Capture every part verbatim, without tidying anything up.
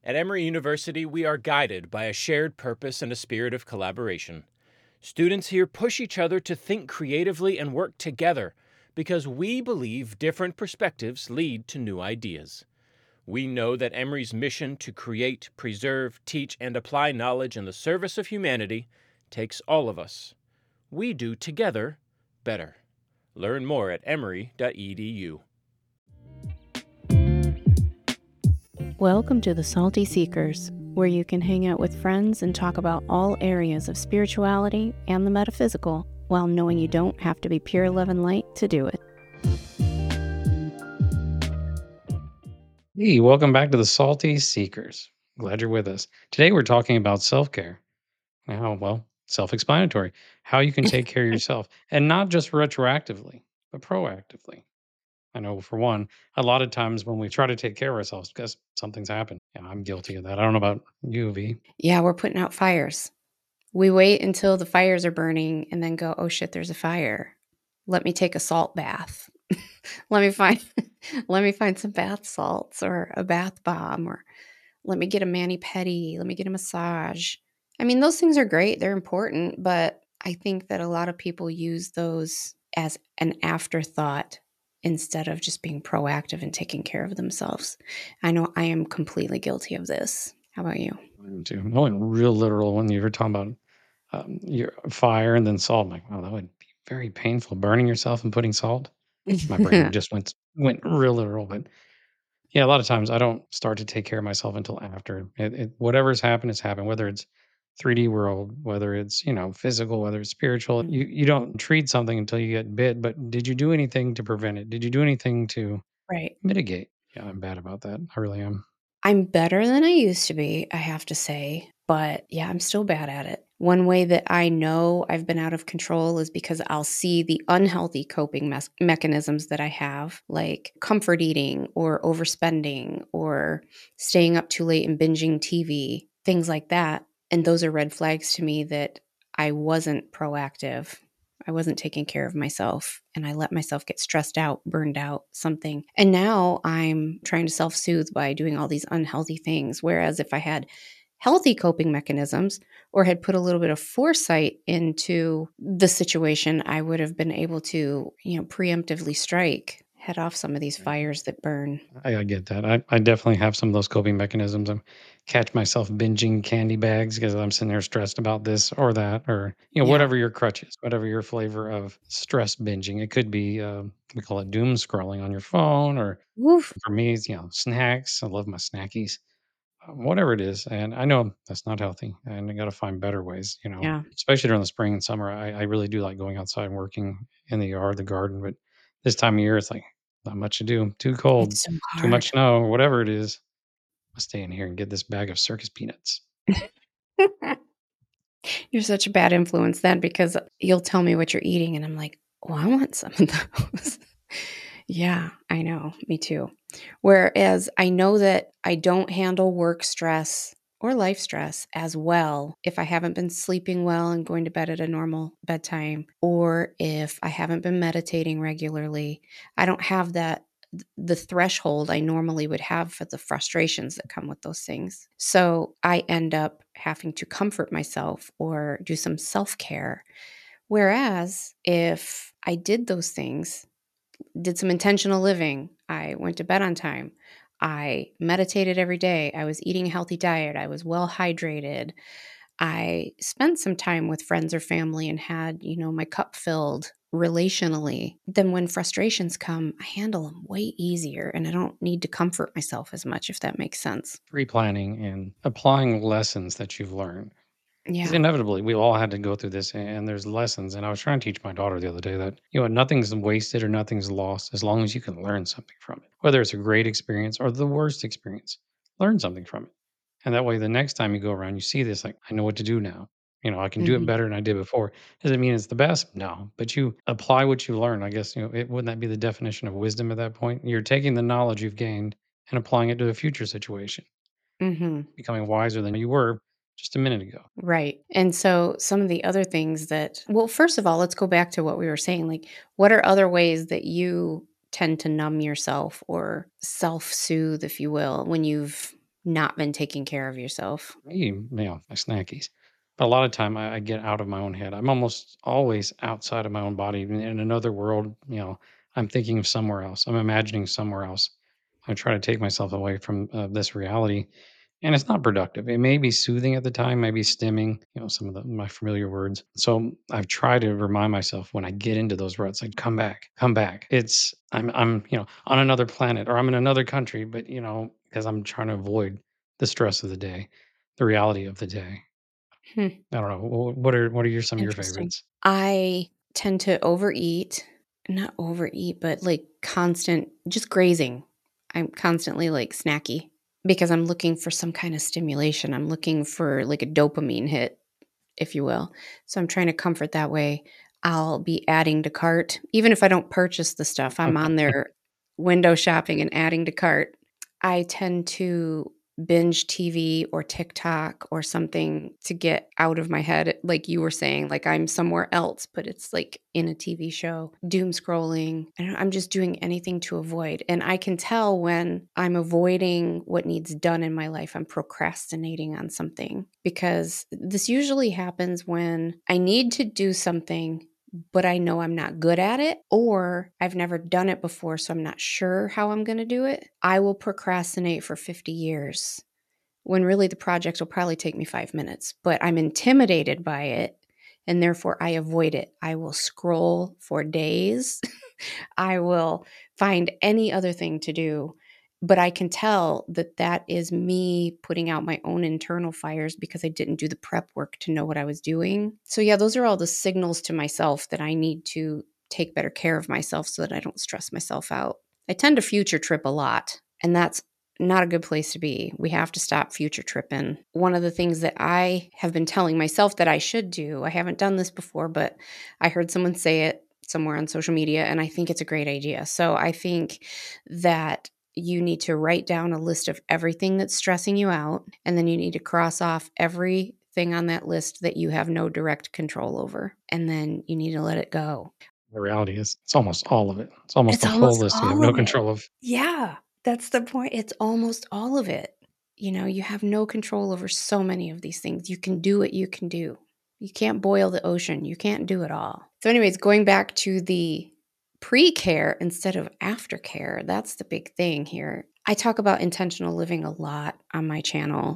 At Emory University, we are guided by a shared purpose and a spirit of collaboration. Students here push each other to think creatively and work together because we believe different perspectives lead to new ideas. We know that Emory's mission to create, preserve, teach, and apply knowledge in the service of humanity takes all of us. We do together better. Learn more at emory dot e d u. Welcome to the Salty Seekers, where you can hang out with friends and talk about all areas of spirituality and the metaphysical while knowing you don't have to be pure love and light to do it. Hey, welcome back to the Salty Seekers. Glad you're with us. Today we're talking about self-care. How, well, self-explanatory. How you can take care of yourself and not just retroactively, but proactively. I know for one, a lot of times when we try to take care of ourselves because something's happened. Yeah, I'm guilty of that. I don't know about you, V. Yeah, we're putting out fires. We wait until the fires are burning and then go, oh shit, there's a fire. Let me take a salt bath. let me find let me find some bath salts or a bath bomb, or let me get a mani-pedi, let me get a massage. I mean, those things are great. They're important, but I think that a lot of people use those as an afterthought instead of just being proactive and taking care of themselves. I know I am completely guilty of this. How about you? I am too. I went real literal when you were talking about um, your fire and then salt. I'm like, wow, that would be very painful. Burning yourself and putting salt. My brain just went went real literal, but yeah, a lot of times I don't start to take care of myself until after it, it whatever's happened has happened. Whether it's three D world, whether it's you know physical, whether it's spiritual, you you don't treat something until you get bit. But did you do anything to prevent it? Did you do anything to Right. mitigate? Yeah, I'm bad about that. I really am. I'm better than I used to be, I have to say. But yeah, I'm still bad at it. One way that I know I've been out of control is because I'll see the unhealthy coping mes- mechanisms that I have, like comfort eating or overspending or staying up too late and binging T V, things like that. And those are red flags to me that I wasn't proactive. I wasn't taking care of myself and I let myself get stressed out, burned out, something. And now I'm trying to self soothe by doing all these unhealthy things. Whereas if I had healthy coping mechanisms or had put a little bit of foresight into the situation, I would have been able to, you know, preemptively strike, head off some of these Right. fires that burn. I, I get that. I, I definitely have some of those coping mechanisms. I catch myself binging candy bags because I'm sitting there stressed about this or that, or you know, Yeah. whatever your crutch is, whatever your flavor of stress binging. It could be uh, we call it doom scrolling on your phone, or Woof. for me, it's you know, snacks. I love my snackies, um, whatever it is. And I know that's not healthy, and I got to find better ways. You know, Yeah. especially during the spring and summer. I, I really do like going outside and working in the yard, the garden, but this time of year, it's like not much to do. Too cold, It's so too much hard. snow, or whatever it is. I'll stay in here and get this bag of circus peanuts. You're such a bad influence then because you'll tell me what you're eating and I'm like, oh, I want some of those. Yeah, I know. Me too. Whereas I know that I don't handle work stress or life stress as well if I haven't been sleeping well and going to bed at a normal bedtime, or if I haven't been meditating regularly. I don't have that the threshold I normally would have for the frustrations that come with those things. So I end up having to comfort myself or do some self-care. Whereas if I did those things, did some intentional living. I went to bed on time. I meditated every day. I was eating a healthy diet. I was well hydrated. I spent some time with friends or family and had, you know, my cup filled relationally. Then when frustrations come, I handle them way easier and I don't need to comfort myself as much, if that makes sense. Pre-planning and applying lessons that you've learned. Because Yeah. inevitably, we all had to go through this, and there's lessons. And I was trying to teach my daughter the other day that you know nothing's wasted or nothing's lost as long as you can learn something from it. Whether it's a great experience or the worst experience, learn something from it. And that way, the next time you go around, you see this like, I know what to do now. You know, I can do it Mhm. better than I did before. Does it mean it's the best? No, but you apply what you learn. I guess you know it wouldn't that be the definition of wisdom at that point? You're taking the knowledge you've gained and applying it to a future situation, Mhm. becoming wiser than you were just a minute ago. Right. And so some of the other things that, well, first of all, let's go back to what we were saying. Like, what are other ways that you tend to numb yourself or self soothe, if you will, when you've not been taking care of yourself? Me, you know, my snackies. But a lot of time I, I get out of my own head. I'm almost always outside of my own body in in another world. You know, I'm thinking of somewhere else. I'm imagining somewhere else. I try to take myself away from uh, this reality, and it's not productive. It may be soothing at the time, maybe stimming, you know, some of the, my familiar words. So I've tried to remind myself when I get into those ruts, like come back, come back. It's I'm I'm you know on another planet or I'm in another country, but you know because I'm trying to avoid the stress of the day, the reality of the day. Hmm, I don't know. wh- What are what are your some of your interesting. favorites? I tend to overeat, not overeat, but like constant, just grazing. I'm constantly like snacky because I'm looking for some kind of stimulation. I'm looking for like a dopamine hit, if you will. So I'm trying to comfort that way. I'll be adding to cart. Even if I don't purchase the stuff, I'm on there window shopping and adding to cart. I tend to binge T V or TikTok or something to get out of my head. Like you were saying, like I'm somewhere else, but it's like in a T V show, doom scrolling. And I'm just doing anything to avoid. And I can tell when I'm avoiding what needs done in my life, I'm procrastinating on something because this usually happens when I need to do something but I know I'm not good at it, or I've never done it before, so I'm not sure how I'm going to do it. I will procrastinate for fifty years when really the project will probably take me five minutes, but I'm intimidated by it and therefore I avoid it. I will scroll for days. I will find any other thing to do. But I can tell that that is me putting out my own internal fires because I didn't do the prep work to know what I was doing. So, yeah, those are all the signals to myself that I need to take better care of myself so that I don't stress myself out. I tend to future trip a lot, and that's not a good place to be. We have to stop future tripping. One of the things that I have been telling myself that I should do, I haven't done this before, but I heard someone say it somewhere on social media, and I think it's a great idea. So I think that you need to write down a list of everything that's stressing you out, and then you need to cross off everything on that list that you have no direct control over, and then you need to let it go. The reality is, it's almost all of it. It's almost It's the whole almost list you have all no of it. control of. Yeah, that's the point. It's almost all of it. You know, you have no control over so many of these things. You can do what you can do. You can't boil the ocean. You can't do it all. So, anyways, going back to the pre care instead of aftercare, that's the big thing here. I talk about intentional living a lot on my channel.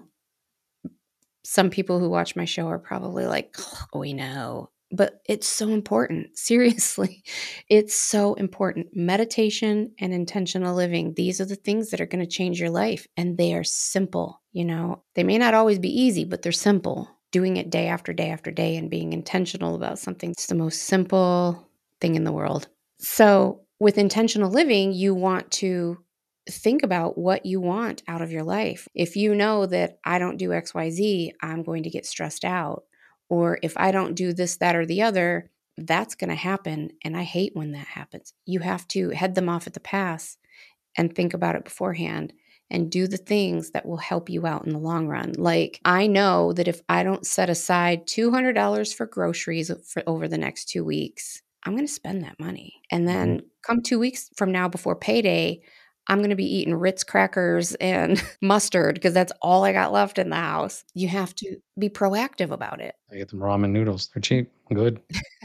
Some people who watch my show are probably like, oh, we know. But it's so important. Seriously, it's so important. Meditation and intentional living, these are the things that are going to change your life. And they are simple. You know, they may not always be easy, but they're simple. Doing it day after day after day and being intentional about something, it's the most simple thing in the world. So, with intentional living, you want to think about what you want out of your life. If you know that I don't do X Y Z, I'm going to get stressed out. Or if I don't do this, that, or the other, that's going to happen. And I hate when that happens. You have to head them off at the pass and think about it beforehand and do the things that will help you out in the long run. Like, I know that if I don't set aside two hundred dollars for groceries for over the next two weeks, I'm going to spend that money. And Mhm. then come two weeks from now before payday, I'm going to be eating Ritz crackers and mustard because that's all I got left in the house. You have to be proactive about it. I get them ramen noodles. They're cheap, good.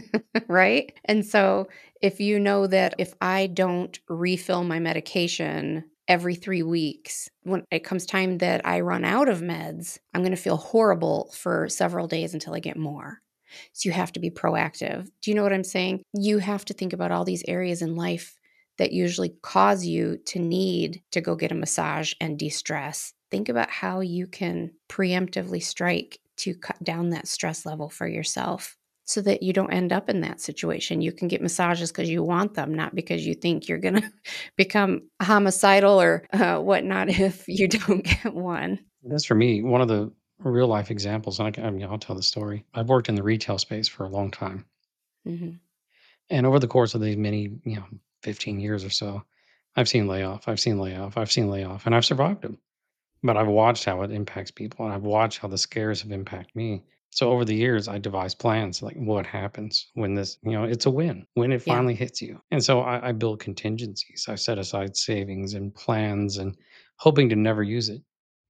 Right? And so if you know that if I don't refill my medication every three weeks, when it comes time that I run out of meds, I'm going to feel horrible for several days until I get more. So you have to be proactive. Do you know what I'm saying? You have to think about all these areas in life that usually cause you to need to go get a massage and de-stress. Think about how you can preemptively strike to cut down that stress level for yourself so that you don't end up in that situation. You can get massages because you want them, not because you think you're going to become homicidal or uh, whatnot if you don't get one. That's for me, one of the real life examples. And I, can, I mean, I'll tell the story. I've worked in the retail space for a long time. Hmm. And over the course of these many, you know, fifteen years or so, I've seen layoff, I've seen layoff, I've seen layoff, and I've survived them. But I've watched how it impacts people, and I've watched how the scares have impacted me. So over the years, I devised plans like what happens when this, you know, it's a win when it Yeah. finally hits you. And so I, I build contingencies. I set aside savings and plans and hoping to never use it.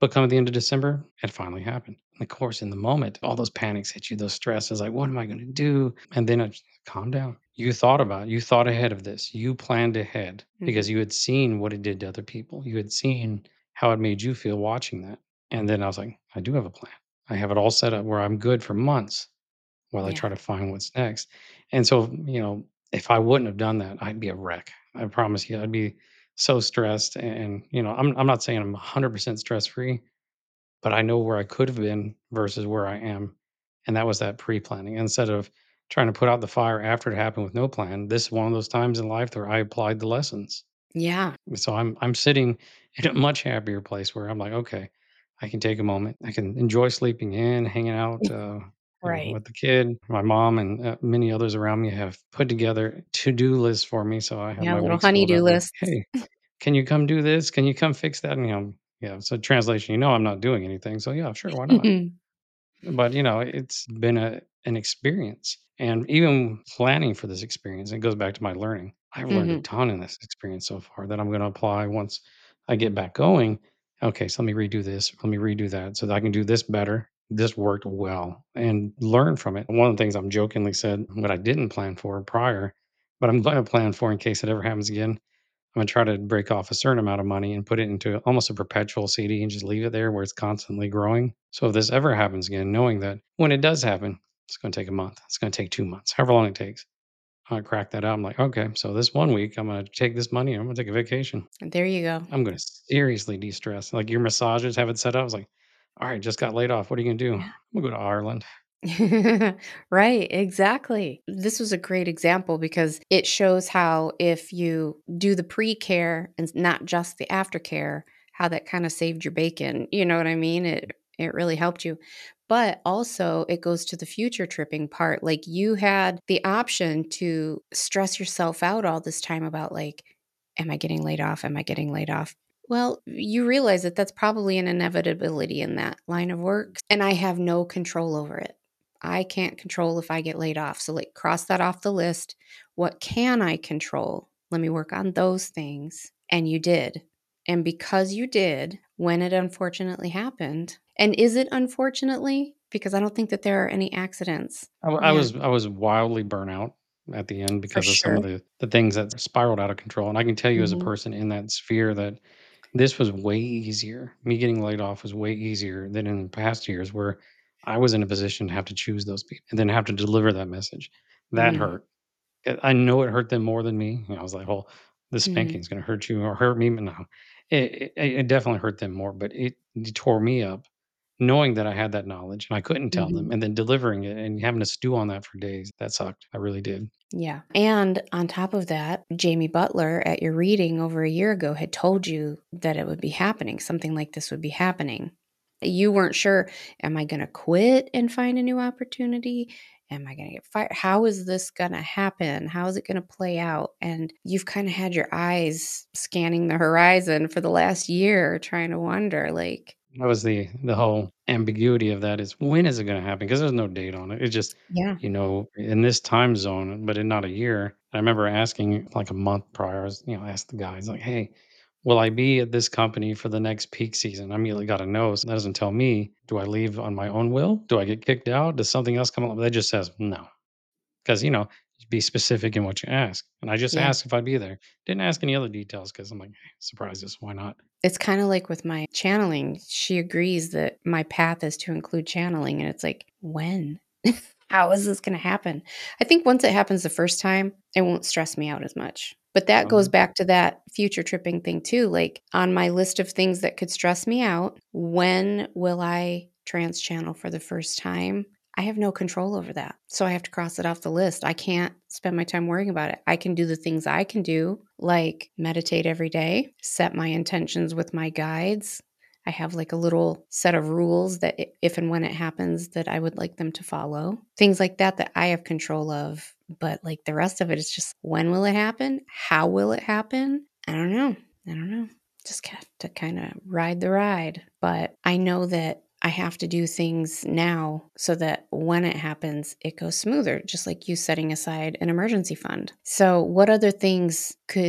But come at the end of December, it finally happened. And of course, in the moment, all those panics hit you, those stresses, like, what am I going to do? And then it, calm down. You thought about it. You thought ahead of this. You planned ahead Mhm. because you had seen what it did to other people. You had seen how it made you feel watching that. And then I was like, I do have a plan. I have it all set up where I'm good for months while I Yeah. try to find what's next. And so, you know, if I wouldn't have done that, I'd be a wreck. I promise you, I'd be so stressed. And, you know, I'm, I'm not saying I'm one hundred percent stress free, but I know where I could have been versus where I am. And that was that pre planning. Instead of trying to put out the fire after it happened with no plan, this is one of those times in life where I applied the lessons. Yeah. So I'm I'm sitting in a much happier place where I'm like, okay, I can take a moment. I can enjoy sleeping in, hanging out, uh, you know, Right. with the kid. My mom and uh, many others around me have put together to-do lists for me, so I have Yeah, my little weeks filled honeydew up with, lists. hey, can you come do this? Can you come fix that? And, you know, yeah. So translation, you know, I'm not doing anything. So yeah, sure, why not? But, you know, it's been a an experience, and even planning for this experience, it goes back to my learning. I've learned a Mhm. ton in this experience so far that I'm gonna apply once I get back going. Okay, so let me redo this, let me redo that so that I can do this better. This worked well, and learn from it. One of the things I'm jokingly said, what I didn't plan for prior, but I'm gonna plan for in case it ever happens again, I'm gonna try to break off a certain amount of money and put it into almost a perpetual C D and just leave it there where it's constantly growing. So if this ever happens again, knowing that when it does happen, it's gonna take a month, it's gonna take two months, however long it takes. I crack that out. I'm like, okay, so this one week I'm gonna take this money and I'm gonna take a vacation. There you go. I'm gonna seriously de-stress. Like your massages have it set up. I was like, all right, just got laid off. What are you gonna do? I'm Yeah. gonna go to Ireland. Right, exactly. This was a great example because it shows how if you do the pre-care and not just the aftercare, how that kind of saved your bacon. You know what I mean? It it really helped you. But also it goes to the future tripping part. Like you had the option to stress yourself out all this time about like, am I getting laid off? Am I getting laid off? Well, you realize that that's probably an inevitability in that line of work, and I have no control over it. I can't control if I get laid off. So, like, cross that off the list. What can I control? Let me work on those things. And you did. And because you did, when it unfortunately happened, and is it unfortunately? Because I don't think that there are any accidents. I, w- I Yeah, was I was wildly burnt out at the end for because of some sure. of the the things that spiraled out of control. And I can tell you as a Mhm. person in that sphere that this was way easier. Me getting laid off was way easier than in past years where I was in a position to have to choose those people and then have to deliver that message. That Mhm. hurt. Uh, I know it hurt them more than me. You know, I was like, "Oh, the Mhm. spanking's gonna hurt you or hurt me." But no, it, it, it definitely hurt them more. But it, it tore me up, knowing that I had that knowledge and I couldn't tell Mhm. them, and then delivering it and having to stew on that for days. That sucked. I really did. Yeah. And on top of that, Jamie Butler at your reading over a year ago had told you that it would be happening. Something like this would be happening. You weren't sure, am I going to quit and find a new opportunity? Am I going to get fired? How is this going to happen? How is it going to play out? And you've kind of had your eyes scanning the horizon for the last year, trying to wonder, like, That was the the whole ambiguity of that is when is it gonna happen? Because there's no date on it. It's just, yeah. you know, in this time zone, but in not a year. I remember asking like a month prior, I was, you know, I asked the guys like, "Hey, will I be at this company for the next peak season?" I immediately got a no. So that doesn't tell me, do I leave on my own will? Do I get kicked out? Does something else come up? That just says no. Because, you know, be specific in what you ask. And I just Yeah. asked if I'd be there. Didn't ask any other details because I'm like, "Hey, surprises, why not?" It's kinda like with my channeling. She agrees that my path is to include channeling, and it's like, "When? How is this gonna happen?" I think once it happens the first time, it won't stress me out as much. But that goes Um, back to that future tripping thing too, like, on my list of things that could stress me out, when will I trans channel for the first time? I have no control over that, so I have to cross it off the list. I can't spend my time worrying about it. I can do the things I can do, like meditate every day, set my intentions with my guides. I have like a little set of rules that I if and when it happens that I would like them to follow. Things like that that I have control of, but like the rest of it is just when will it happen? How will it happen? I don't know. I don't know. Just have to kind of ride the ride. But I know that I have to do things now so that when it happens, it goes smoother, just like you setting aside an emergency fund. So, what other things could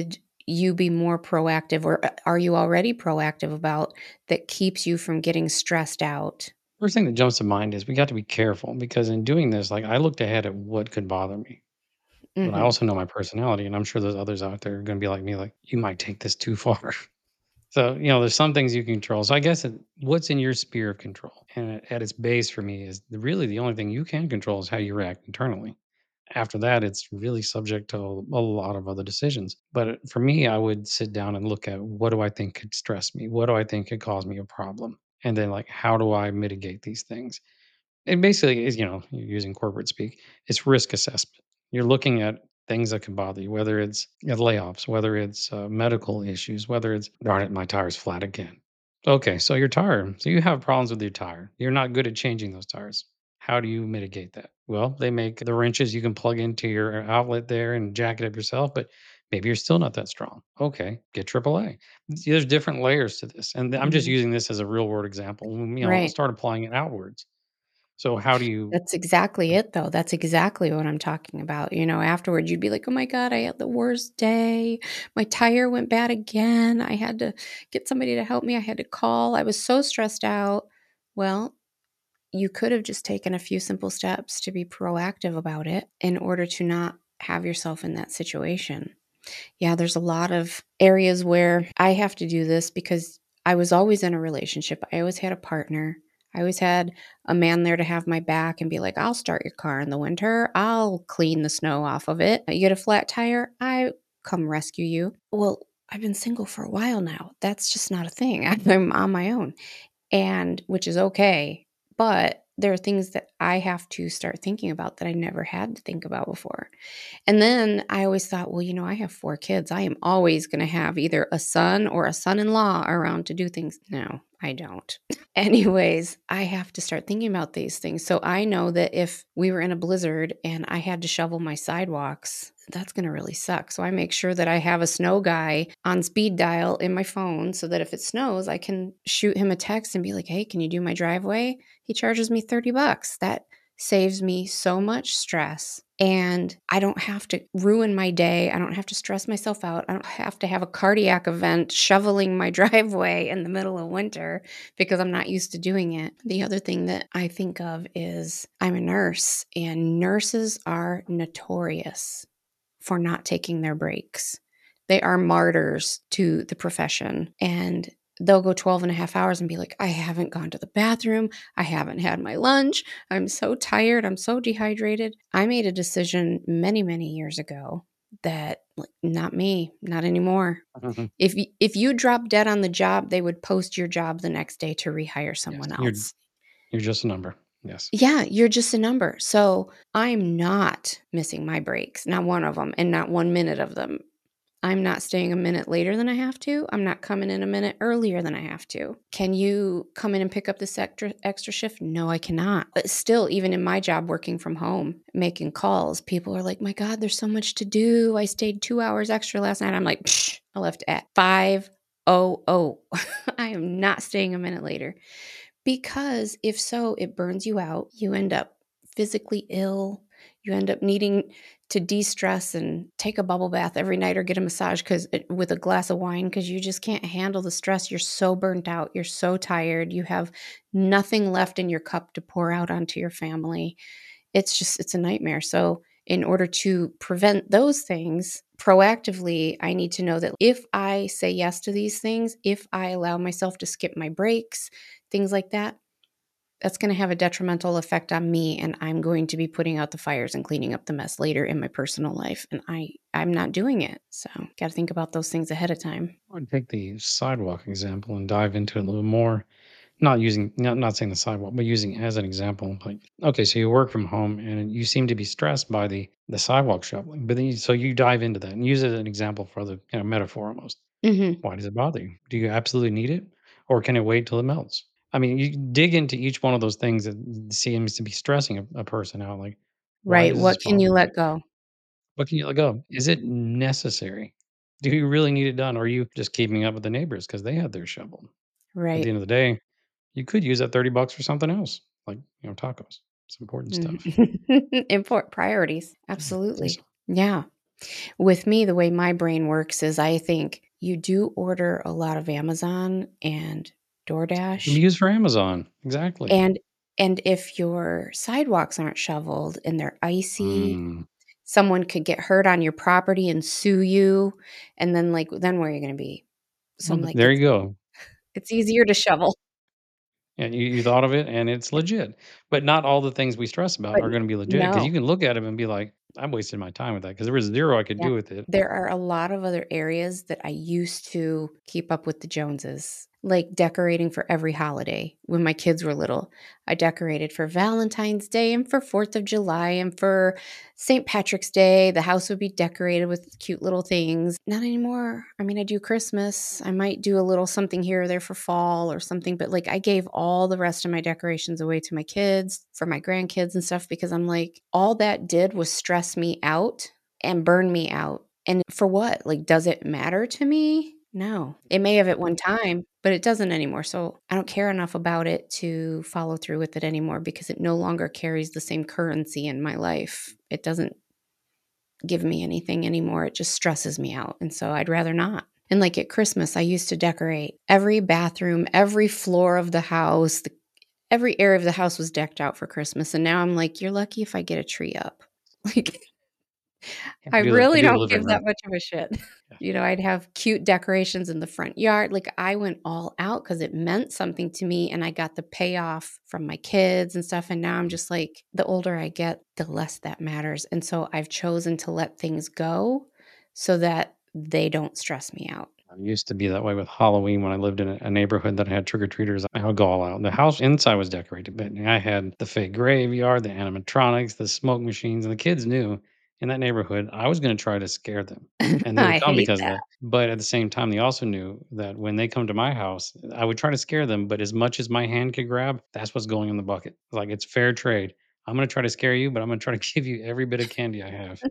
you be more proactive, or uh, are you already proactive about that keeps you from getting stressed out? First thing that jumps to mind is we got to be careful because in doing this, like I looked ahead at what could bother me. But I Mhm. also know my personality, and I'm sure there's others out there are going to be like me, like, you might take this too far. So, you know, there's some things you can control. So I guess it, what's in your sphere of control? And at at its base for me is the, really the only thing you can control is how you react internally. After that, it's really subject to a, a lot of other decisions. But it- for me, I would sit down and look at what do I think could stress me? What do I think could cause me a problem? And then, like, how do I mitigate these things? It basically is, you know, you're using corporate speak, it's risk assessment. You're looking at things that can bother you, whether it's uh, layoffs, whether it's uh, medical issues, whether it's, darn it, my tire's flat again. Okay, so your tire. So you have problems with your tire. You're not good at changing those tires. How do you mitigate that? Well, they make the wrenches you can plug into your outlet there and jack it up yourself, but maybe you're still not that strong. Okay, get triple A. There's different layers to this. And I'm just Mhm. using this as a real world example. You know, Right. start applying it outwards. So how do you That's exactly it, though. That's exactly what I'm talking about. You know, afterwards, you'd be like, oh my God, I had the worst day. My tire went bad again. I had to get somebody to help me. I had to call. I was so stressed out. Well, you could have just taken a few simple steps to be proactive about it in order to not have yourself in that situation. Yeah, there's a lot of areas where I have to do this because I was always in a relationship. I always had a partner. I always had a man there to have my back and be like, I'll start your car in the winter. I'll clean the snow off of it. You get a flat tire, I come rescue you. Well, I've been single for a while now. That's just not a thing. I'm on my own, and which is okay. But there are things that I have to start thinking about that I never had to think about before. And then I always thought, well, you know, I have four kids. I am always going to have either a son or a son in law around to do things. No, I don't. Anyways, I have to start thinking about these things. So I know that if we were in a blizzard and I had to shovel my sidewalks, that's going to really suck. So I make sure that I have a snow guy on speed dial in my phone so that if it snows, I can shoot him a text and be like, hey, can you do my driveway? He charges me thirty bucks. That saves me so much stress, and I don't have to ruin my day. I don't have to stress myself out. I don't have to have a cardiac event shoveling my driveway in the middle of winter because I'm not used to doing it. The other thing that I think of is I'm a nurse, and nurses are notorious for not taking their breaks. They are martyrs to the profession, and they'll go twelve and a half hours and be like, I haven't gone to the bathroom. I haven't had my lunch. I'm so tired. I'm so dehydrated. I made a decision many, many years ago that, like, not me, not anymore. Mhm. If y- if you drop dead on the job, they would post your job the next day to rehire Yes, someone you're else. you're just a number. Yes. Yeah, you're just a number. So I'm not missing my breaks, not one of them, and not one minute of them. I'm not staying a minute later than I have to. I'm not coming in a minute earlier than I have to. Can you come in and pick up this extra extra shift? No, I cannot. But still, even in my job working from home, making calls, people are like, my God, there's so much to do. I stayed two hours extra last night. I'm like, Psh, I left at five oh oh. I am not staying a minute later. Because if so, it burns you out. You end up physically ill. You end up needing to de-stress and take a bubble bath every night or get a massage cuz with a glass of wine cuz you just can't handle the stress. You're so burnt out. You're so tired. You have nothing left in your cup to pour out onto your family. It's just it's a nightmare. So in order to prevent those things proactively, I need to know that if I say yes to these things, if I allow myself to skip my breaks, things like that, that's going to have a detrimental effect on me, and I'm going to be putting out the fires and cleaning up the mess later in my personal life, and I I'm not doing it. So, got to think about those things ahead of time. I would take the sidewalk example and dive into it a little more. Not using, not not saying the sidewalk, but using it as an example. Like, okay, so you work from home and you seem to be stressed by the the sidewalk shoveling, but then you, so you dive into that and use it as an example for the, you know, metaphor almost. Mhm. Why does it bother you? Do you absolutely need it, or can it wait till it melts? I mean, you dig into each one of those things that seems to be stressing a, a person out. Like, why Right. does this What can bother you me? let go? What can you let go? Is it necessary? Do you really need it done? Or are you just keeping up with the neighbors because they had their shovel? At the Right. end of the day, you could use that thirty bucks for something else, like, you know, tacos. It's important stuff. Mhm. Import priorities. Yeah, say Absolutely. so. Yeah. With me, the way my brain works is I think you do order a lot of Amazon and It can DoorDash, be used for Amazon. Exactly. and and if your sidewalks aren't shoveled and they're icy, Mm. someone could get hurt on your property and sue you, and then, like, then where are you gonna be? So Well, I'm th- like, there it's you go. it's easier to shovel, And you, you thought of it and it's legit. But not all the things we stress about but are going to be legit because you no. can look at them and be like, I'm wasting my time with that because there was zero I could Yeah. do with it. There are a lot of other areas that I used to keep up with the Joneses, like decorating for every holiday when my kids were little. I decorated for Valentine's Day and for fourth of July and for Saint Patrick's Day. The house would be decorated with cute little things. Not anymore. I mean, I do Christmas. I might do a little something here or there for fall or something, but like I gave all the rest of my decorations away to my kids, for my grandkids and stuff, because I'm like, all that did was stress me out and burn me out. And for what? Like, does it matter to me? No. It may have at one time, but it doesn't anymore. So I don't care enough about it to follow through with it anymore because it no longer carries the same currency in my life. It doesn't give me anything anymore. It just stresses me out. And so I'd rather not. And like at Christmas, I used to decorate every bathroom, every floor of the house, the, every area of the house was decked out for Christmas. And now I'm like, you're lucky if I get a tree up. Like, Yeah, I I do the I really do the don't living give that room. much of a shit. Yeah. You know, I'd have cute decorations in the front yard. Like, I went all out because it meant something to me, and I got the payoff from my kids and stuff, and now I'm just like, the older I get, the less that matters, and so I've chosen to let things go so that they don't stress me out. I used to be that way with Halloween when I lived in a, a neighborhood that had trick or treaters. I would go all out. The house inside was decorated, but I had the fake graveyard, the animatronics, the smoke machines, and the kids knew in that neighborhood I was going to try to scare them. And they would I come hate because of that. that. But at the same time, they also knew that when they come to my house, I would try to scare them. But as much as my hand could grab, that's what's going in the bucket. Like it's fair trade. I'm going to try to scare you, but I'm going to try to give you every bit of candy I have.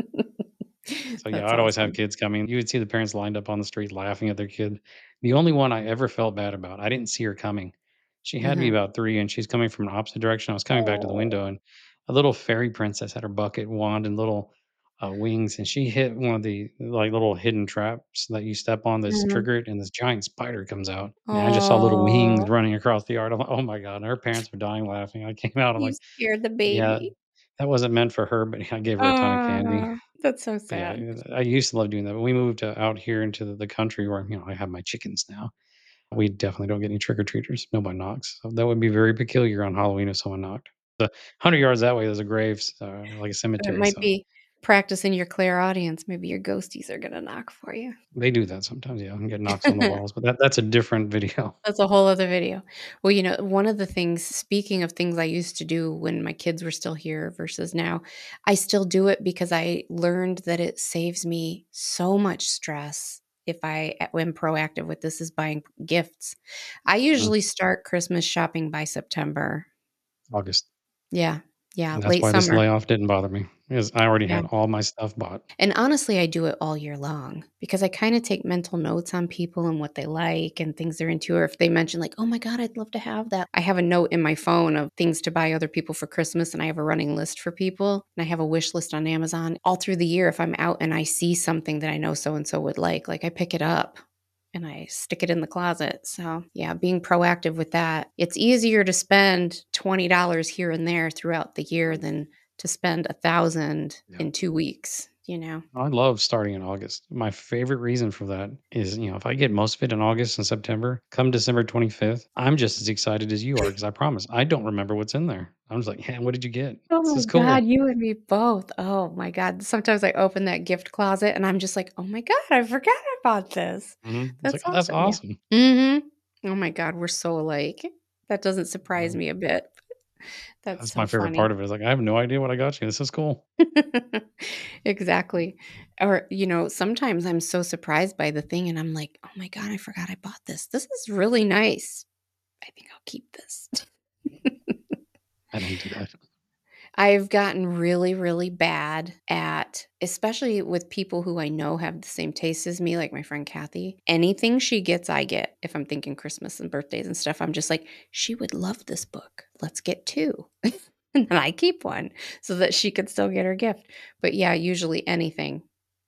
So, yeah, That's I'd always have awesome. kids coming. You would see the parents lined up on the street laughing at their kid. The only one I ever felt bad about, I didn't see her coming. She had to be Uh-huh. about three, and she's coming from an opposite direction. I was coming back to the Oh. window, and a little fairy princess had her bucket, wand, and little, uh, wings, and she hit one of the, like, little hidden traps that you step on that's Mhm. triggered, and this giant spider comes out, and I just saw little wings Aw, running across the yard. I'm like, "Oh my god," and her parents were dying laughing. I came out, I'm you like, scared the "Yeah, baby. that wasn't meant for her," but I gave her a ton of candy. Aw, that's so But yeah, sad. I used to love doing that. When we moved, uh, out here into the the country where, you know, I have my chickens now, we definitely don't get any trick-or-treaters. Nobody knocks. So that would be very peculiar on Halloween if someone knocked. The one hundred yards that way, there's a graves, uh, like a But it cemetery, might so be practicing your clairaudience. Maybe your ghosties are gonna knock for you. they do that sometimes, yeah, and get knocks on the walls, but that that's a different video. That's a whole other video. Well, you know, one of the things, speaking of things I used to do when my kids were still here versus now, I still do it because I learned that it saves me so much stress if I am proactive with this, is buying gifts. I Mhm. usually start Christmas shopping by September. August. Yeah. Yeah. And that's Late why this summer. layoff didn't bother me, because I already Yeah. had all my stuff bought. And honestly, I do it all year long because I kind of take mental notes on people and what they like and things they're into. Or if they mention, like, oh my God, I'd love to have that. I have a note in my phone of things to buy other people for Christmas. And I have a running list for people. And I have a wish list on Amazon. All through the year, if I'm out and I see something that I know so and so would like, like I pick it up and I stick it in the closet. So, yeah, being proactive with that. It's easier to spend twenty dollars here and there throughout the year than to spend a thousand Yeah. in two weeks, you know? I love starting in August. My favorite reason for that is, you know, if I get most of it in August and September, come December twenty-fifth, I'm just as excited as you are because I promise I don't remember what's in there. I'm just like, "Man, what did you get? Oh This my is God, cool." you and me both. Oh my God. Sometimes I open that gift closet and I'm just like, oh my God, I forgot about this. Mhm. It's like, That's "Oh, that's awesome. Yeah. awesome." Mm-hmm. Oh my God, we're so alike. That doesn't surprise Um, me a bit. That's that's my so favorite funny. part of it. Is like, "I have no idea what I got you. This is cool." Exactly. Or, you know, sometimes I'm so surprised by the thing and I'm like, oh my God, I forgot I bought this. This is really nice. I think I'll keep this. I don't do that. I've gotten really, really bad at, especially with people who I know have the same taste as me, like my friend Kathy. Anything she gets, I get. If I'm thinking Christmas and birthdays and stuff, I'm just like, she would love this book. Let's get two. And then I keep one so that she could still get her gift. But yeah, usually anything.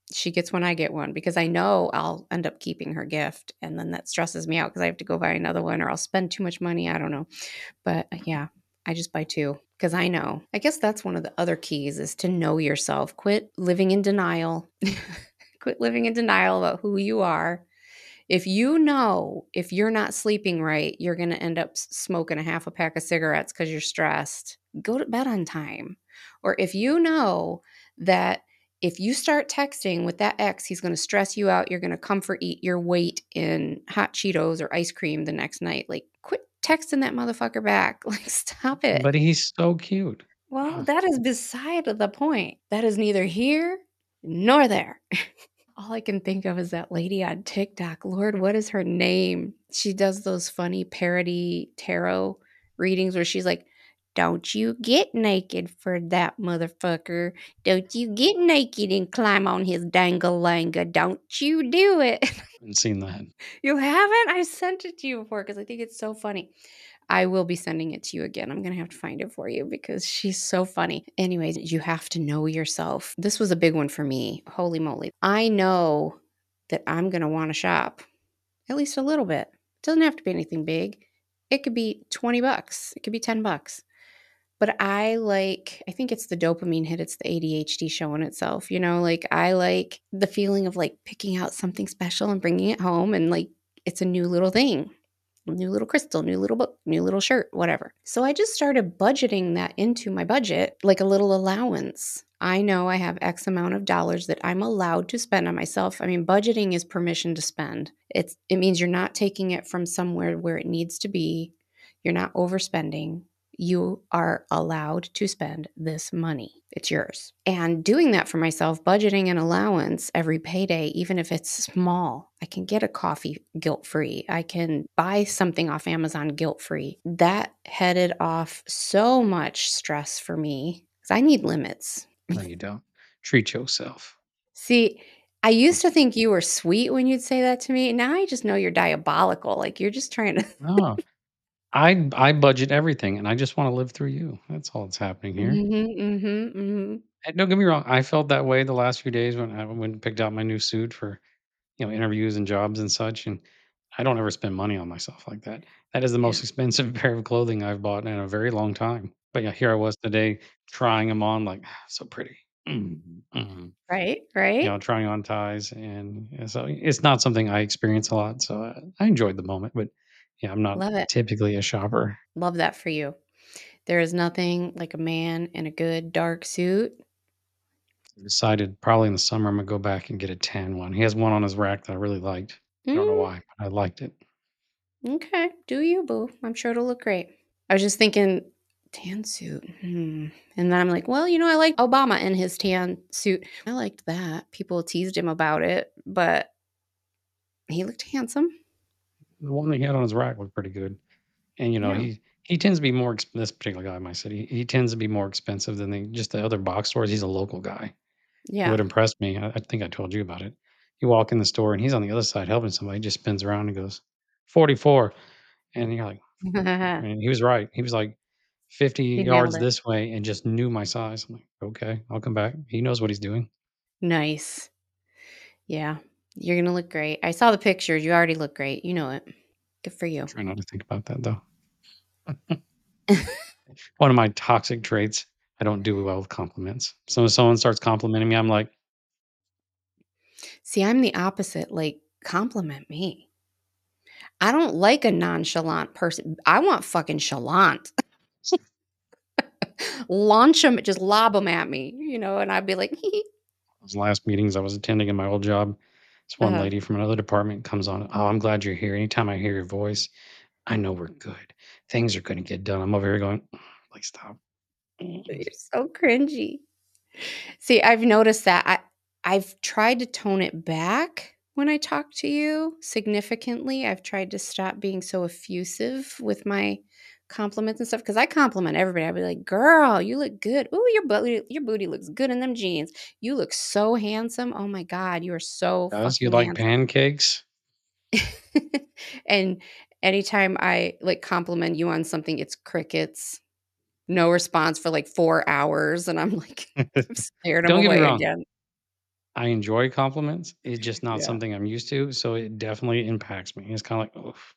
she gets one, I get one, because I know I'll end up keeping her gift. And then that stresses me out because I have to go buy another one or I'll spend too much money. I don't know. But uh, yeah, I just buy two because I know. I guess that's one of the other keys is to know yourself. Quit living in denial. Quit living in denial about who you are. If you know if you're not sleeping right, you're going to end up s- smoking a half a pack of cigarettes because you're stressed, go to bed on time. Or if you know that if you start texting with that ex, he's going to stress you out, you're going to comfort eat your weight in hot Cheetos or ice cream the next night. Like, quit texting that motherfucker back. Like, stop it. But he's so cute. Well, Ah, that is beside the point. That is neither here nor there. All I can think of is that lady on TikTok. Lord, what is her name? She does those funny parody tarot readings where she's like, don't you get naked for that motherfucker. Don't you get naked and climb on his dangalanga. Don't you do it. I haven't seen that. You haven't? I sent it to you before because I think it's so funny. I will be sending it to you again. I'm going to have to find it for you because she's so funny. Anyways, you have to know yourself. This was a big one for me. Holy moly. I know that I'm going to want to shop at least a little bit. It doesn't have to be anything big. It could be twenty bucks. It could be ten bucks. But I like, I think it's the dopamine hit. It's the A D H D showing itself. You know, like I like the feeling of like picking out something special and bringing it home and like it's a new little thing. New little crystal, new little book, new little shirt, whatever. So I just started budgeting that into my budget, like a little allowance. I know I have X amount of dollars that I'm allowed to spend on myself. I mean, budgeting is permission to spend. It's it means you're not taking it from somewhere where it needs to be. You're not overspending. You are allowed to spend this money. It's yours. And doing that for myself, budgeting an allowance every payday, even if it's small, I can get a coffee guilt-free. I can buy something off Amazon guilt-free. That headed off so much stress for me because I need limits. No, you don't. Treat yourself. See, I used to think you were sweet when you'd say that to me. Now I just know you're diabolical. Like you're just trying to. No, I I budget everything, and I just want to live through you. That's all that's happening here. Mm-hmm, mm-hmm, mm-hmm. And don't get me wrong, I felt that way the last few days when I went and picked out my new suit for you know interviews and jobs and such. And I don't ever spend money on myself like that. That is the Yeah. most expensive pair of clothing I've bought in a very long time. But yeah, here I was today trying them on, like so pretty. Mm, mm. Right, You right. know, trying on ties, and yeah, so it's not something I experience a lot. So uh, I enjoyed the moment, but yeah, I'm not Love it. typically a shopper. Love that for you. There is nothing like a man in a good dark suit. I decided probably in the summer I'm gonna go back and get a tan one. He has one on his rack that I really liked. I don't know Mm, why, but I liked it. okay, do you, boo? I'm sure it'll look great. I was just thinking, tan suit. Hmm. And then I'm like, well, you know, I like Obama in his tan suit. I liked that. People teased him about it, but he looked handsome. The one that he had on his rack looked pretty good. And you know, Yeah. he he tends to be more exp- this particular guy in my city. He tends to be more expensive than the, just the other box stores. He's a local guy. And Yeah. what impressed me, I, I think I told you about it. You walk in the store and he's on the other side helping somebody. He just spins around and goes forty-four, and you're like, and he was right. He was like fifty He nailed yards it. this way and just knew my size. I'm like, okay, I'll come back. He knows what he's doing. Nice. Yeah. You're going to look great. I saw the pictures. You already look great. You know it. Good for you. Try not to think about that though. One of my toxic traits, I don't do well with compliments. So if someone starts complimenting me, I'm like, See, I'm the opposite. Like, compliment me. I don't like a nonchalant person. I want fucking chalant. Launch them, just lob them at me, you know, and I'd be like, those last meetings I was attending in my old job, this one uh, lady from another department comes on. Oh, I'm glad you're here. Anytime I hear your voice, I know we're good. Things are going to get done. I'm over here going, like, stop. you're so cringy. See, I've noticed that. I, I've tried to tone it back when I talk to you significantly. I've tried to stop being so effusive with my compliments and stuff because I compliment everybody. I'd be like, "Girl, you look good. Ooh, your booty, your booty looks good in them jeans. You look so handsome. Oh my God, you are so Does you fucking like handsome." pancakes? And anytime I like compliment you on something, it's crickets, no response for like four hours, and I'm like, I've scared him Don't get me away wrong. again. I enjoy compliments. It's just not Yeah. something I'm used to, so it definitely impacts me. It's kinda like, "Oof,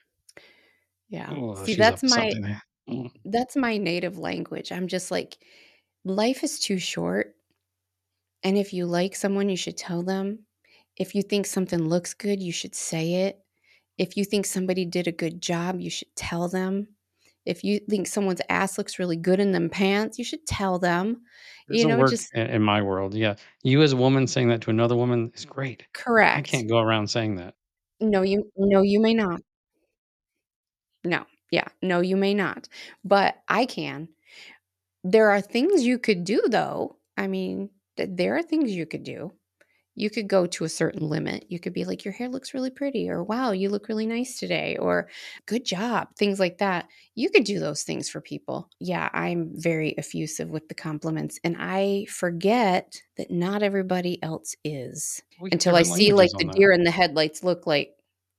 Yeah. oh, See, she's that's up to my something there." Mm. that's my native language. I'm just like, life is too short, and if you like someone, you should tell them. If you think something looks good, you should say it. If you think somebody did a good job, you should tell them. If you think someone's ass looks really good in them pants, you should tell them. You Doesn't know, work just in in my world, yeah. You as a woman saying that to another woman is great. I correct. can't go around saying that. No, you no, you may not. No. Yeah. No, you may not. But I can. There are things you could do though. I mean, th- there are things you could do. You could go to a certain limit. You could be like, your hair looks really pretty, or wow, you look really nice today, or good job, things like that. You could do those things for people. Yeah, I'm very effusive with the compliments, and I forget that not everybody else is We have until I different see like languages the on that. deer in the headlights look like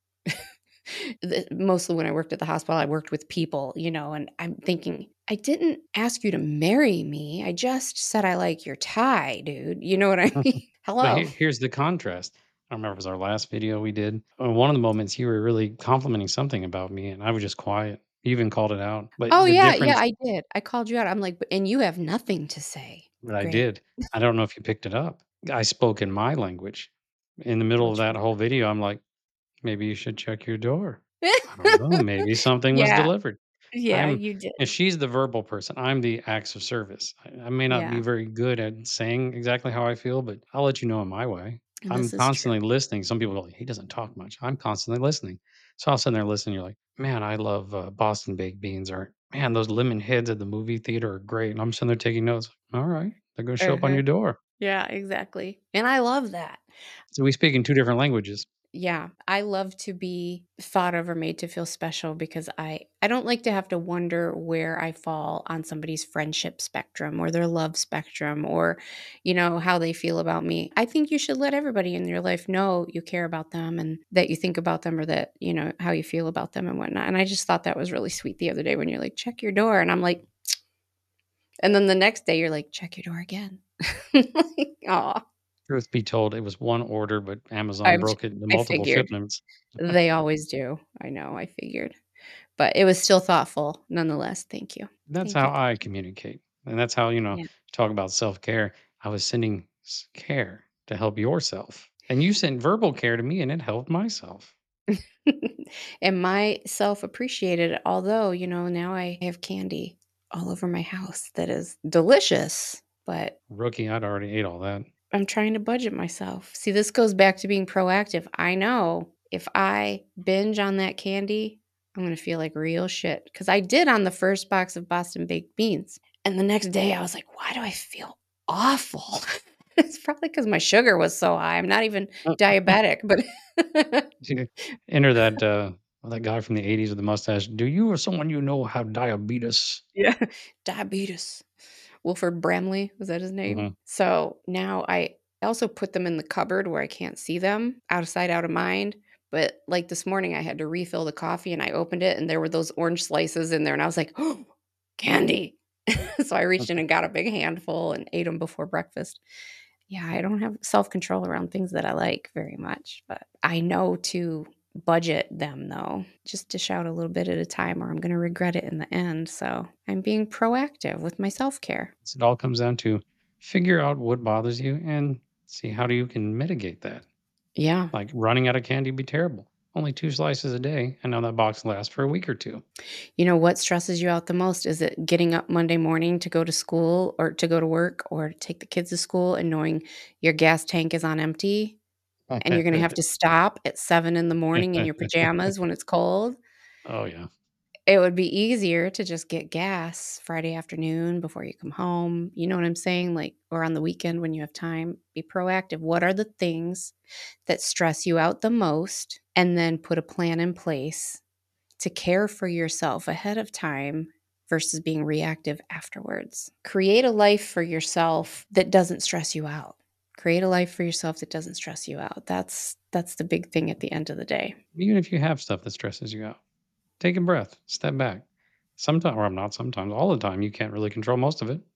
the mostly when I worked at the hospital, I worked with people, you know, and I'm thinking, "I didn't ask you to marry me. I just said I like your tie, dude." You know what I mean? But Hello. here here's the contrast. I remember it was our last video we did. Uh, one of the moments you were really complimenting something about me, and I was just quiet. You even called it out. But Oh, the yeah, yeah, difference I did. I called you out. I'm like, "But and you have nothing to say." that I Great. did, I don't know if you picked it up. I spoke in my language. In the middle of What'd that you whole video, I'm like, "Maybe you should check your door." I don't know, maybe something was Yeah, delivered. yeah, I'm you did. and she's the verbal person. I'm the acts of service. I, I may not be Yeah, very good at saying exactly how I feel, but I'll let you know in my way. and I'm this is true. constantly listening. Some people go, he doesn't talk much. I'm constantly listening. So I'll sit there listening. You're like, man, I love uh, Boston baked beans, or man, those lemon heads at the movie theater are great. And I'm sitting there taking notes. All right, they're going to show up on Uh-huh. your door. Yeah, exactly, and I love that. So we speak in two different languages. Yeah, I love to be thought of or made to feel special because I I don't like to have to wonder where I fall on somebody's friendship spectrum or their love spectrum or you know how they feel about me. I think you should let everybody in your life know you care about them and that you think about them or that, you know, how you feel about them and whatnot. And I just thought that was really sweet the other day when you're like, check your door. And I'm like, and then the next day you're like, check your door again. Like, aw. Truth be told, it was one order, but Amazon I'm broke it into I multiple figured. shipments. They always do. I know, I figured. But it was still thoughtful nonetheless. Thank you. That's Thank how you. I communicate, and that's how, you know, Yeah. talk about self-care. I was sending s care to help yourself, and you sent verbal care to me, and it helped myself. And my self appreciated it, although, you know, now I have candy all over my house that is delicious, but Rookie, I'd already ate all that. I'm trying to budget myself. See, this goes back to being proactive. I know if I binge on that candy, I'm going to feel like real shit because I did on the first box of Boston baked beans. And the next day I was like, why do I feel awful? It's probably because my sugar was so high. I'm not even Uh, diabetic, but to enter that, uh, that guy from the eighties with the mustache, "Do you or someone you know have diabetes?" yeah, diabetes. Wilford Bramley, was that his name? Mhm. So now I also put them in the cupboard where I can't see them, out of sight, out of mind. But like this morning, I had to refill the coffee and I opened it and there were those orange slices in there. And I was like, oh, candy. So I reached in and got a big handful and ate them before breakfast. Yeah, I don't have self control around things that I like very much, but I know to budget them though, just to shout a little bit at a time or I'm going to regret it in the end. So I'm being proactive with my self care. So it all comes down to figure out what bothers you and see how do you can mitigate that. Yeah. Like, running out of candy would be terrible. Only two slices a day, and now that box lasts for a week or two. You know what stresses you out the most? Is it getting up Monday morning to go to school or to go to work or to take the kids to school and knowing your gas tank is on empty and you're going to have to stop at seven in the morning in your pajamas when it's cold? Oh, yeah. It would be easier to just get gas Friday afternoon before you come home. You know what I'm saying? Like, or on the weekend when you have time, be proactive. What are the things that stress you out the most? And then put a plan in place to care for yourself ahead of time versus being reactive afterwards. Create a life for yourself that doesn't stress you out. Create a life for yourself that doesn't stress you out. That's that's the big thing at the end of the day. Even if you have stuff that stresses you out, take a breath, step back. Sometimes, or not sometimes, all the time, you can't really control most of it.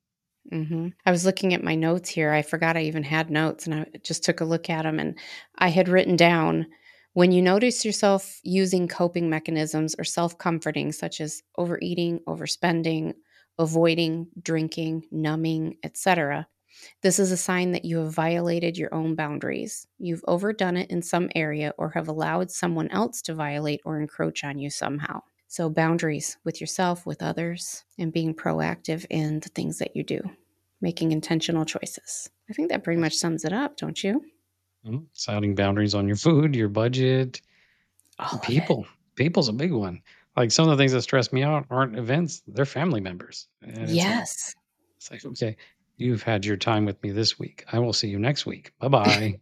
Mhm. I was looking at my notes here. I forgot I even had notes, and I just took a look at them, and I had written down, when you notice yourself using coping mechanisms or self-comforting, such as overeating, overspending, avoiding, drinking, numbing, et cetera, this is a sign that you have violated your own boundaries. You've overdone it in some area or have allowed someone else to violate or encroach on you somehow. So, boundaries with yourself, with others, and being proactive in the things that you do, making intentional choices. I think that pretty much sums it up, don't you? Mhm. Setting boundaries on your food, your budget, All of it. people. People's a big one. Like some of the things that stress me out aren't events, they're family members. And it's like, Yes. it's like, okay, you've had your time with me this week. I will see you next week. Bye bye.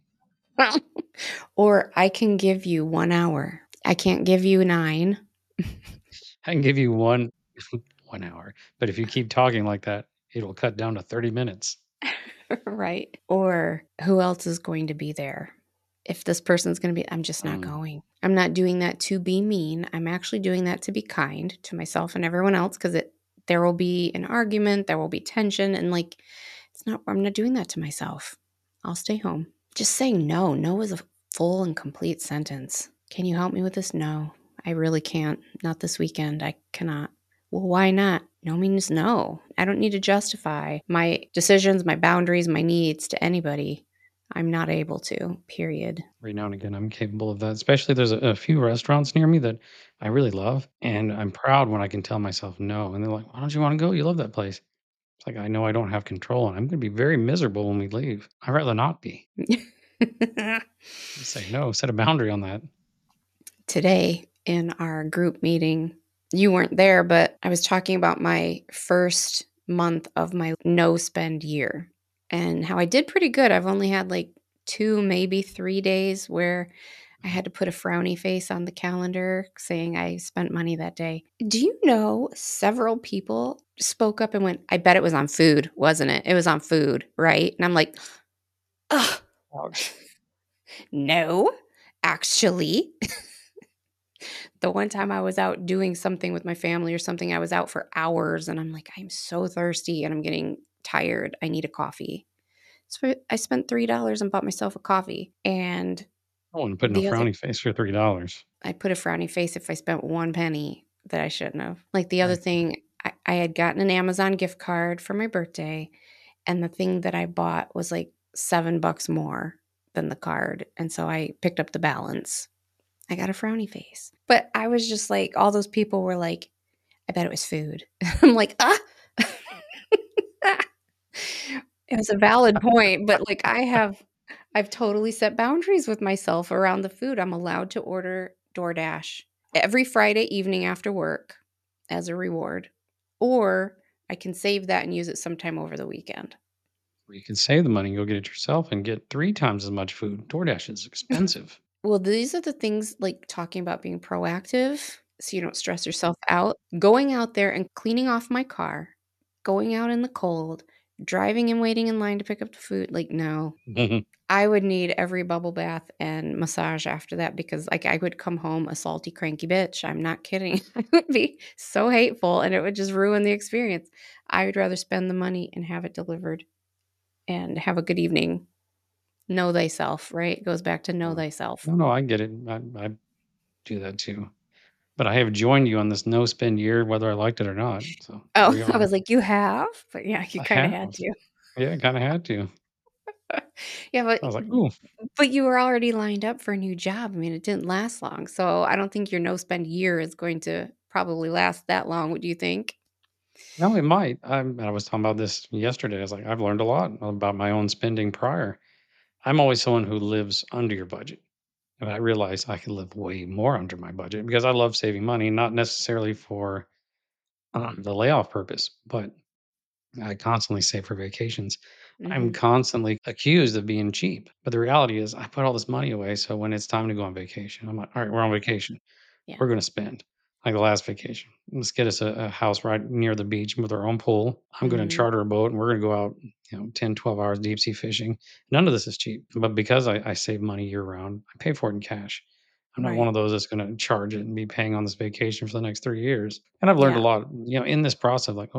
Or I can give you one hour. I can't give you nine. I can give you one one hour. But if you keep talking like that, it'll cut down to thirty minutes. Right. Or who else is going to be there? If this person's going to be, I'm just not Mm. going. I'm not doing that to be mean. I'm actually doing that to be kind to myself and everyone else, because it there will be an argument, there will be tension, and like it's not. I'm not doing that to myself. I'll stay home. Just saying no. No is a full and complete sentence. Can you help me with this? No, I really can't. Not this weekend. I cannot. Well, why not? No means no. I don't need to justify my decisions, my boundaries, my needs to anybody. I'm not able to, period. Every now and again, I'm capable of that. Especially there's a, a few restaurants near me that I really love. And I'm proud when I can tell myself no. And they're like, why don't you want to go? You love that place. It's like, I know I don't have control and I'm going to be very miserable when we leave. I'd rather not be. Just say no, set a boundary on that. Today in our group meeting, you weren't there, but I was talking about my first month of my no spend year and how I did pretty good. I've only had like two, maybe three days where I had to put a frowny face on the calendar saying I spent money that day. Do you know several people spoke up and went, I bet it was on food, wasn't it? It was on food, right? And I'm like, ugh, Ouch. no, actually. The one time I was out doing something with my family or something, I was out for hours and I'm like, I'm so thirsty and I'm getting tired. I need a coffee. So I spent three dollars and bought myself a coffee. And I wouldn't put in a the other, frowny face for three dollars. I put a frowny face if I spent one penny that I shouldn't have. Like the other Right. thing, I, I had gotten an Amazon gift card for my birthday, and the thing that I bought was like seven bucks more than the card. And so I picked up the balance. I got a frowny face. But I was just like, all those people were like, I bet it was food. I'm like, ah. It was a valid point, but like I have I've totally set boundaries with myself around the food. I'm allowed to order DoorDash every Friday evening after work as a reward, or I can save that and use it sometime over the weekend. Or you can save the money and go get it yourself and get three times as much food. DoorDash is expensive. Well, these are the things like talking about being proactive so you don't stress yourself out. Going out there and cleaning off my car, going out in the cold, driving and waiting in line to pick up the food. Like, no, Mhm. I would need every bubble bath and massage after that because like I would come home a salty, cranky bitch. I'm not kidding. I would be so hateful and it would just ruin the experience. I would rather spend the money and have it delivered and have a good evening. Know thyself, right? It goes back to know Mm. thyself. No, no, I get it. I, I do that too. But I have joined you on this no spend year, whether I liked it or not. So here Oh, we I are. was like, "You have?" But yeah, you I kinda have. had to. Yeah, kind of had to. Yeah, but I was like, ooh, but you were already lined up for a new job. I mean, it didn't last long, so I don't think your no-spend year is going to probably last that long. What do you think? no, it might. I'm, I was talking about this yesterday. I was like, I've learned a lot about my own spending prior. I'm always someone who lives under your budget. And I realized I could live way more under my budget because I love saving money, not necessarily for um, the layoff purpose, but I constantly save for vacations. I'm Mhm. constantly accused of being cheap. But the reality is, I put all this money away. So when it's time to go on vacation, I'm like, all right, we're on vacation. Yeah. We're going to spend like the last vacation. Let's get us a, a house right near the beach with our own pool. I'm going to Mhm. charter a boat and we're going to go out, you know, ten, twelve hours deep sea fishing. None of this is cheap. But because I, I save money year round, I pay for it in cash. I'm not one Right. of those that's going to charge it and be paying on this vacation for the next three years. And I've learned a Yeah. lot, you know, in this process, like, oh,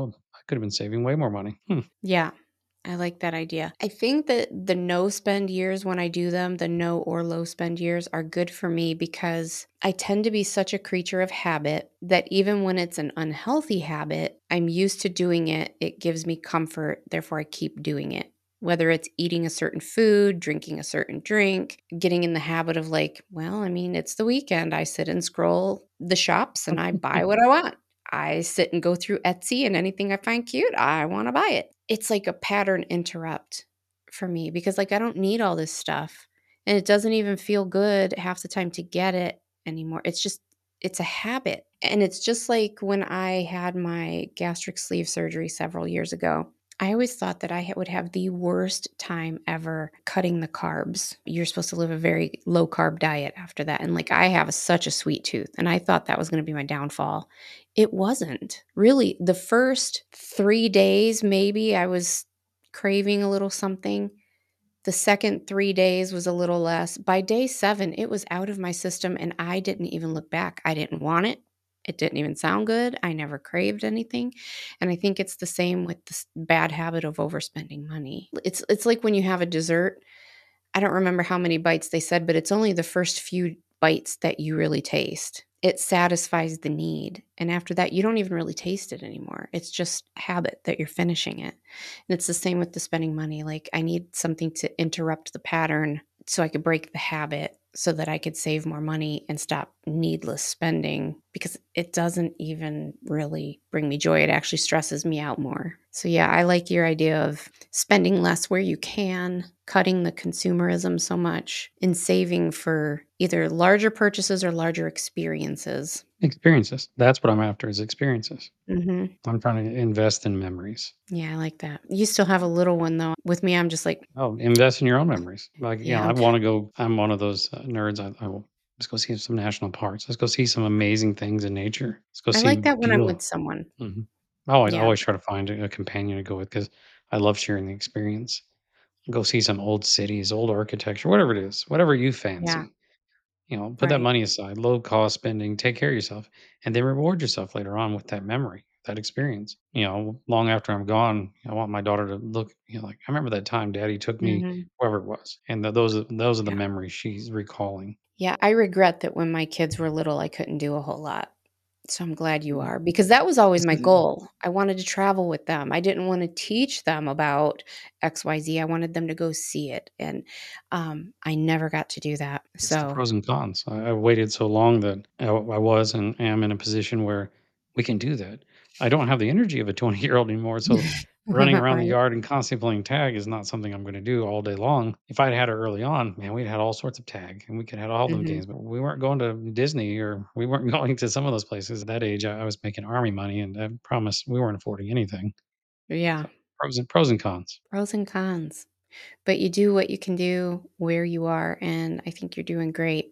could have been saving way more money. Hmm. Yeah. I like that idea. I think that the no spend years when I do them, the no or low spend years are good for me because I tend to be such a creature of habit that even when it's an unhealthy habit, I'm used to doing it. It gives me comfort. Therefore, I keep doing it. Whether it's eating a certain food, drinking a certain drink, getting in the habit of like, well, I mean, it's the weekend. I sit and scroll the shops and I buy what I want. I sit and go through Etsy and anything I find cute, I want to buy it. It's like a pattern interrupt for me because like I don't need all this stuff and it doesn't even feel good half the time to get it anymore. It's just, it's a habit. And it's just like when I had my gastric sleeve surgery several years ago. I always thought that I would have the worst time ever cutting the carbs. You're supposed to live a very low carb diet after that. And like I have a, such a sweet tooth and I thought that was going to be my downfall. It wasn't. Really, the first three days, maybe I was craving a little something. The second three days was a little less. By day seven, it was out of my system and I didn't even look back. I didn't want it. It didn't even sound good. I never craved anything. And I think it's the same with this bad habit of overspending money. It's it's like when you have a dessert. I don't remember how many bites they said, but it's only the first few bites that you really taste. It satisfies the need. And after that, you don't even really taste it anymore. It's just habit that you're finishing it. And it's the same with the spending money. Like I need something to interrupt the pattern so I could break the habit so that I could save more money and stop needless spending because it doesn't even really bring me joy. It actually stresses me out more. So yeah, I like your idea of spending less where you can, cutting the consumerism so much, and saving for either larger purchases or larger experiences. Experiences. That's what I'm after is experiences. Mm-hmm. I'm trying to invest in memories. Yeah, I like that. You still have a little one though. With me, I'm just like, Oh, invest in your own memories. Like, yeah, yeah, I I'm, want to go. I'm one of those uh, nerds. I, I will. Let's go see some national parks. Let's go see some amazing things in nature. Let's go I see like that when I'm with beautiful. someone. hmm I always, Yeah, always try to find a, a companion to go with because I love sharing the experience. Go see some old cities, old architecture, whatever it is, whatever you yeah, fancy. You know, put that right. money aside, low cost spending, take care of yourself, and then reward yourself later on with that memory, that experience. You know, long after I'm gone, I want my daughter to look, you know, like I remember that time Daddy took me, Mm-hmm. wherever it was, and th- those are those are the Yeah. memories she's recalling. Yeah, I regret that when my kids were little, I couldn't do a whole lot. So I'm glad you Mhm. are because that was always This my is goal. I wanted to travel with them. I didn't want to teach them about X Y Z. I wanted them to go see it. And um, I never got to do that. it's the So, pros and cons. I, I waited so long that I, I was and am in a position where we can do that. I don't have the energy of a twenty year old anymore. So running around the right. yard and constantly playing tag is not something I'm going to do all day long. If I'd had her early on, man, we'd had all sorts of tag and we could have had all them Hmm. games, but we weren't going to Disney or we weren't going to some of those places. At that age, I, I was making army money and I promise we weren't affording anything. Yeah. So pros and pros and cons. Pros and cons. But you do what you can do where you are. And I think you're doing great.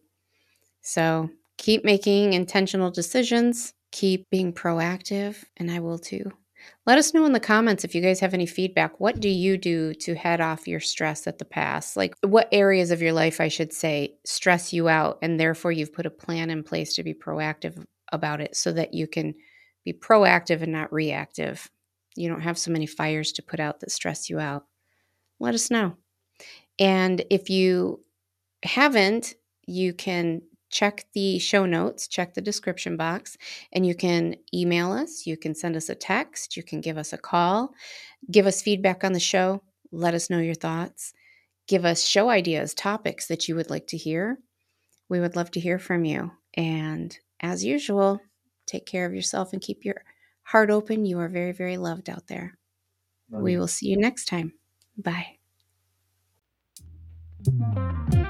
So keep making intentional decisions, keep being proactive, and I will too. Let us know in the comments if you guys have any feedback. What do you do to head off your stress at the pass? Like, what areas of your life, I should say, stress you out, and therefore you've put a plan in place to be proactive about it so that you can be proactive and not reactive. You don't have so many fires to put out that stress you out. Let us know. And if you haven't, you can check the show notes, check the description box, and you can email us. You can send us a text. You can give us a call. Give us feedback on the show. Let us know your thoughts. Give us show ideas, topics that you would like to hear. We would love to hear from you. And as usual, take care of yourself and keep your heart open. You are very, very loved out there. Love We you. will see you next time. Bye.